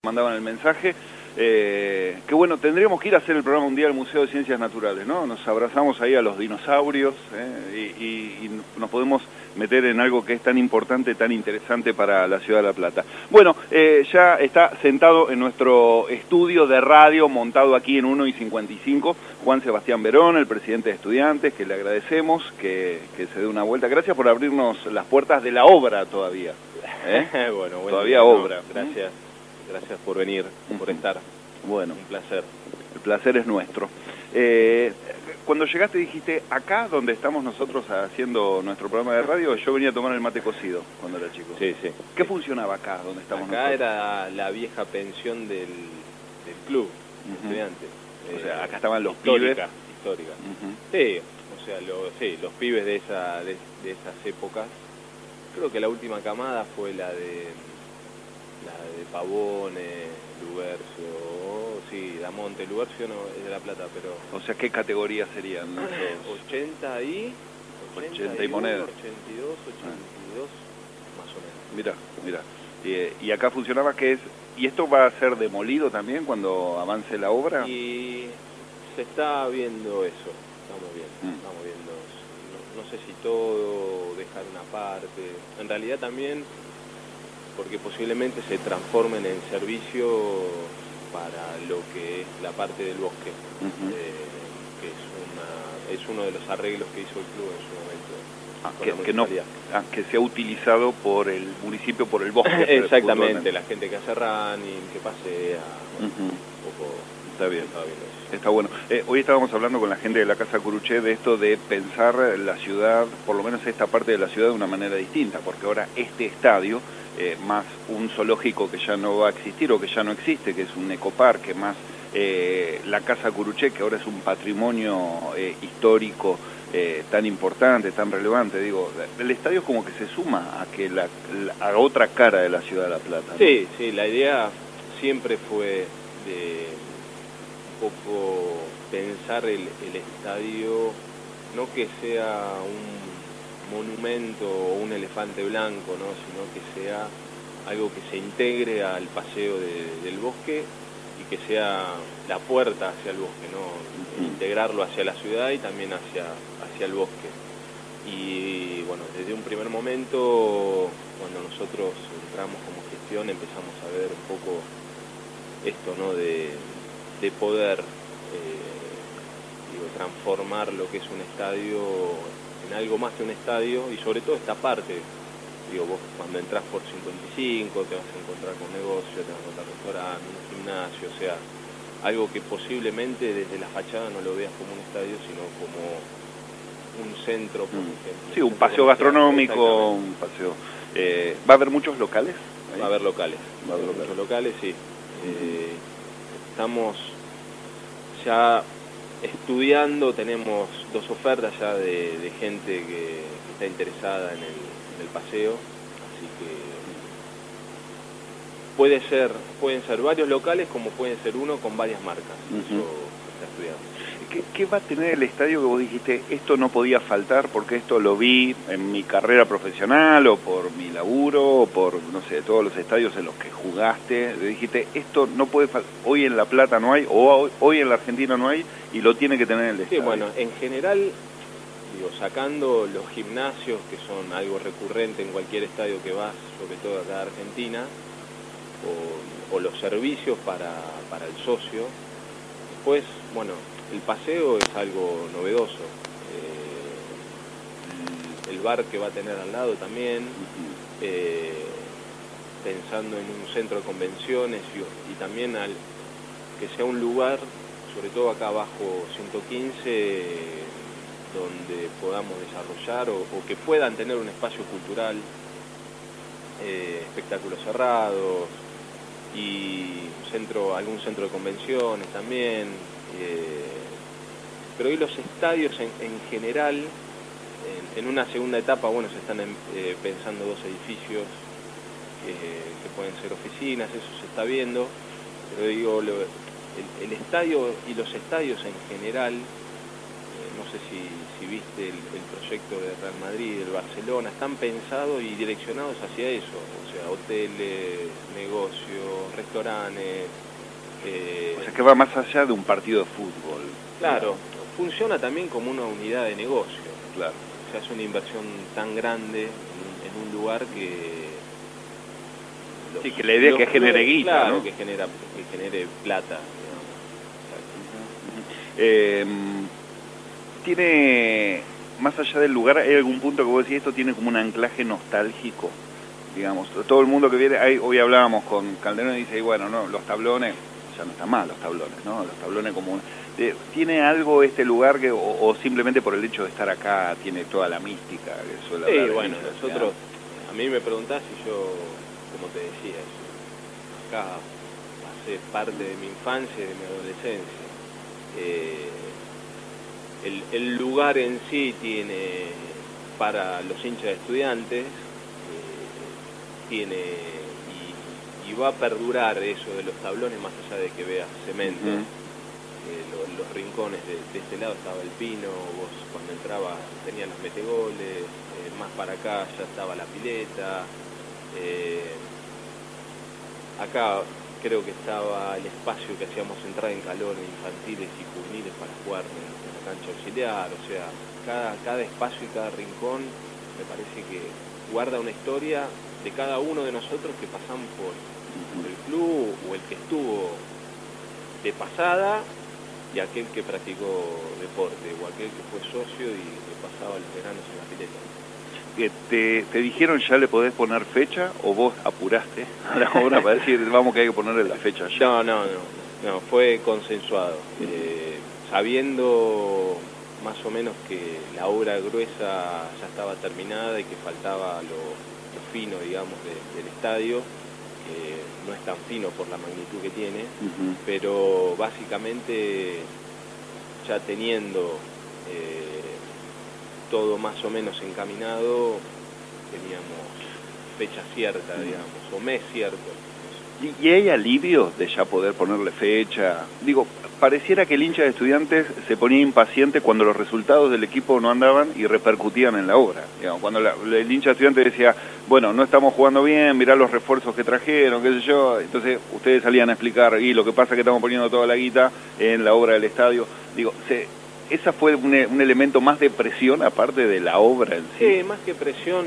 Mandaban el mensaje, que bueno, tendríamos que ir a hacer el programa un día al Museo de Ciencias Naturales, ¿no? Nos abrazamos ahí a los dinosaurios y nos podemos meter en algo que es tan importante, tan interesante para la ciudad de La Plata. Bueno, ya está sentado en nuestro estudio de radio, montado aquí en 1 y 55, Juan Sebastián Verón, el presidente de Estudiantes, que le agradecemos que se dé una vuelta. Gracias por abrirnos las puertas de la obra todavía. Bueno, todavía obra. Gracias. Gracias por venir, por estar. Bueno, un placer. El placer es nuestro. Cuando llegaste dijiste, acá donde estamos nosotros haciendo nuestro programa de radio, yo venía a tomar el mate cocido cuando era chico. Sí, sí. ¿Qué funcionaba acá donde estamos acá nosotros? Era la vieja pensión del club estudiante. O sea, acá estaban los histórica, pibes. Histórica. Sí, o sea, los pibes de esas épocas. Creo que la última camada fue la de Pavone, Lubercio, sí, Damonte, Lubercio no es de La Plata, pero... O sea, ¿qué categorías serían? 80 y moneda. 82, 82, más o menos. Mira. Y acá funcionaba que es... ¿Y esto va a ser demolido también cuando avance la obra? Y se está viendo eso, estamos viendo. No sé si todo, dejar una parte. En realidad también... porque posiblemente se transformen en servicio para lo que es la parte del bosque, que es uno de los arreglos que hizo el club en su momento. Que sea utilizado por el municipio, por el bosque. Exactamente, la gente que hace running, que pasea, un poco... Está bien. Está bueno. Hoy estábamos hablando con la gente de la Casa Curuché de esto de pensar la ciudad, por lo menos esta parte de la ciudad, de una manera distinta, porque ahora este estadio, más un zoológico que ya no va a existir o que ya no existe, que es un ecoparque, más la Casa Curuché, que ahora es un patrimonio histórico tan importante, tan relevante, digo, el estadio es como que se suma a que a otra cara de la ciudad de La Plata, ¿no? Sí, sí, la idea siempre fue de poco pensar el estadio, no que sea un monumento o un elefante blanco, ¿no? Sino que sea algo que se integre al paseo del bosque y que sea la puerta hacia el bosque, ¿no? Integrarlo hacia la ciudad y también hacia el bosque. Y bueno, desde un primer momento, cuando nosotros entramos como gestión, empezamos a ver un poco esto, ¿no? De poder transformar lo que es un estadio en algo más que un estadio, y sobre todo esta parte, vos cuando entras por 55 te vas a encontrar con negocio, te vas a encontrar restaurante, un gimnasio, o sea, algo que posiblemente desde la fachada no lo veas como un estadio, sino como un centro, por ejemplo. Sí, un paseo gastronómico, un paseo... ¿Va a haber muchos locales? Va a haber locales. Muchos locales, sí. Estamos ya estudiando, tenemos 2 ofertas ya de gente que está interesada en el paseo, así que pueden ser varios locales como pueden ser uno con varias marcas. Eso se está estudiando. ¿Qué va a tener el estadio que vos dijiste, esto no podía faltar porque esto lo vi en mi carrera profesional o por mi laburo o por, no sé, todos los estadios en los que jugaste? Le dijiste, esto no puede faltar, hoy en La Plata no hay, o hoy en la Argentina no hay, y lo tiene que tener el estadio. Sí, bueno, en general, sacando los gimnasios, que son algo recurrente en cualquier estadio que vas, sobre todo acá en Argentina, o los servicios para el socio, después, bueno, el paseo es algo novedoso. El bar que va a tener al lado también, pensando en un centro de convenciones y también que sea un lugar, sobre todo acá abajo 115, donde podamos desarrollar o que puedan tener un espacio cultural, espectáculos cerrados y algún centro de convenciones también. Pero hoy los estadios en general, en una segunda etapa, bueno, se están pensando 2 edificios que pueden ser oficinas, eso se está viendo, pero digo, el estadio y los estadios en general no sé si viste el proyecto de Real Madrid, el Barcelona, están pensados y direccionados hacia eso, o sea, hoteles, negocios, restaurantes. O sea, que va más allá de un partido de fútbol. Claro, funciona también como una unidad de negocio. Claro. O sea, es una inversión tan grande en un lugar que... Sí, que la idea es que genere guita, claro, ¿no? que genere plata. Tiene, más allá del lugar, ¿hay algún punto que vos decís esto tiene como un anclaje nostálgico? Digamos, todo el mundo que viene, hoy hablábamos con Calderón y dice, bueno, no, los tablones, ya no están mal los tablones, ¿no? Los tablones como ¿tiene algo este lugar que, o simplemente por el hecho de estar acá tiene toda la mística que suele haber? Sí, bueno, nosotros, a mí me preguntás y yo, como te decía, acá pasé parte de mi infancia y de mi adolescencia. El lugar en sí tiene, para los hinchas de Estudiantes, tiene y va a perdurar eso de los tablones más allá de que veas cemento. Los rincones de este lado estaba el pino, vos cuando entrabas tenías los metegoles, más para acá ya estaba la pileta, acá creo que estaba el espacio que hacíamos entrar en calor de infantiles y juveniles para jugar en la cancha auxiliar, o sea, cada espacio y cada rincón me parece que guarda una historia de cada uno de nosotros que pasamos por el club o el que estuvo de pasada y aquel que practicó deporte o aquel que fue socio y que pasaba los veranos en la pileta. ¿Te dijeron ya le podés poner fecha o vos apuraste a la obra para decir vamos que hay que ponerle la fecha ya? No, fue consensuado. Sabiendo más o menos que la obra gruesa ya estaba terminada y que faltaba lo fino, digamos, del estadio, no es tan fino por la magnitud que tiene, pero básicamente ya teniendo todo más o menos encaminado, teníamos fecha cierta, digamos, o mes cierto. ¿Y hay alivio de ya poder ponerle fecha? Digo, pareciera que el hincha de Estudiantes se ponía impaciente cuando los resultados del equipo no andaban y repercutían en la obra. Digamos, cuando el hincha de Estudiantes decía, bueno, no estamos jugando bien, mirá los refuerzos que trajeron, qué sé yo, entonces ustedes salían a explicar, y lo que pasa es que estamos poniendo toda la guita en la obra del estadio. Digo, ¿esa fue un elemento más de presión aparte de la obra en sí? Sí, más que presión,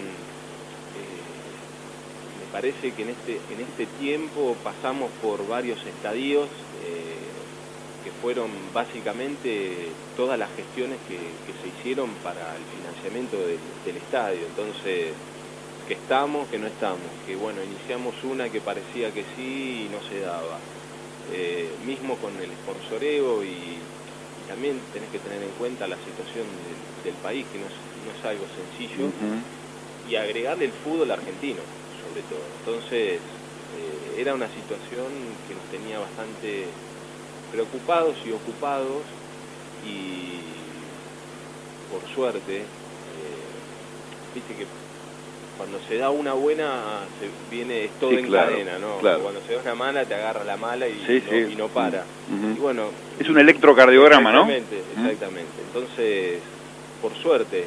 me parece que en este tiempo pasamos por varios estadios que fueron básicamente todas las gestiones que se hicieron para el financiamiento del estadio. Entonces, que estamos, que no estamos, que bueno, iniciamos una que parecía que sí y no se daba. Mismo con el sponsoreo y también tenés que tener en cuenta la situación del país, que no es algo sencillo, y agregarle el fútbol argentino, sobre todo. Entonces, era una situación que nos tenía bastante preocupados y ocupados, y por suerte, viste que cuando se da una buena, viene todo en cadena, ¿no? Claro. Cuando se da una mala, te agarra la mala y no para. Y bueno, es un electrocardiograma, ¿no? Exactamente. Entonces, por suerte,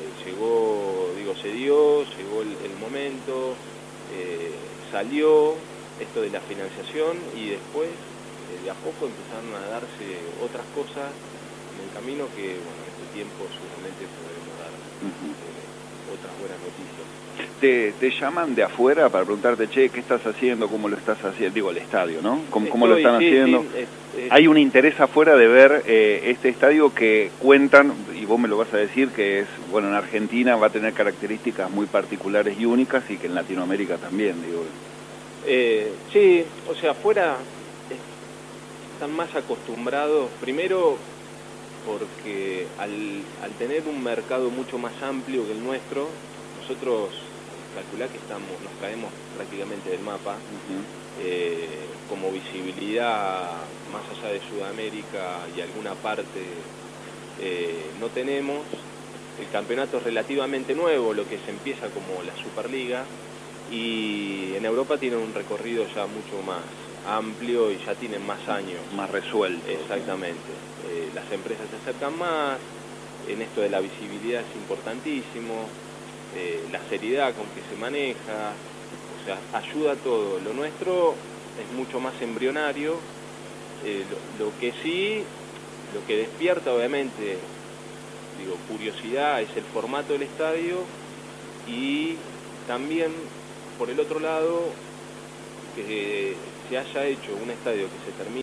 llegó el momento, salió esto de la financiación y después, de a poco empezaron a darse otras cosas en el camino que, bueno, en este tiempo seguramente podremos dar otras buenas noticias. ¿Te llaman de afuera para preguntarte, che, qué estás haciendo, cómo lo estás haciendo? Digo, el estadio, ¿no? ¿Cómo lo están haciendo? Hay un interés afuera de ver este estadio que cuentan, y vos me lo vas a decir, que es, bueno, en Argentina va a tener características muy particulares y únicas, y que en Latinoamérica también, digo. Sí, o sea, afuera están más acostumbrados, primero porque al tener un mercado mucho más amplio que el nuestro, nosotros calculá que nos caemos prácticamente del mapa, como visibilidad más allá de Sudamérica y alguna parte no tenemos. El campeonato es relativamente nuevo, lo que se empieza como la Superliga, y en Europa tiene un recorrido ya mucho más amplio y ya tienen más años. Más resuelto. Exactamente. Las empresas se acercan más, en esto de la visibilidad es importantísimo, la seriedad con que se maneja, o sea, ayuda a todo. Lo nuestro es mucho más embrionario, lo que sí, lo que despierta obviamente, digo, curiosidad es el formato del estadio y también, por el otro lado, que se haya hecho un estadio que se termine